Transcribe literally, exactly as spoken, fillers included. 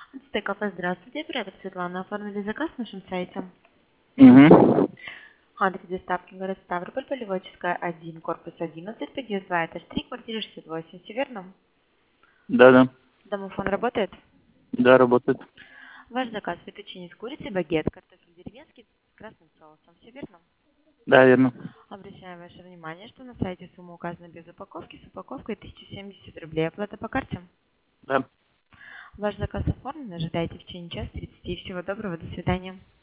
Ацтек кафе, здравствуйте. Оператор Светлана. Оформили заказ на нашем сайте. Угу. Адрес доставки город Ставрополь, Полеводческая, один, корпус одиннадцать, подъезд два, этаж три, квартира шестьдесят восемь. Все верно? Да, да. Домофон работает? Да, работает. Ваш заказ: фетучини с курицей, багет, картофель деревенский с красным соусом. Все верно? Да, верно. Обращаем ваше внимание, что на сайте сумма указана без упаковки, с упаковкой тысяча семьдесят рублей. Оплата по карте. Да. Ваш заказ оформлен. Ожидайте в течение часа тридцати. Всего доброго. До свидания.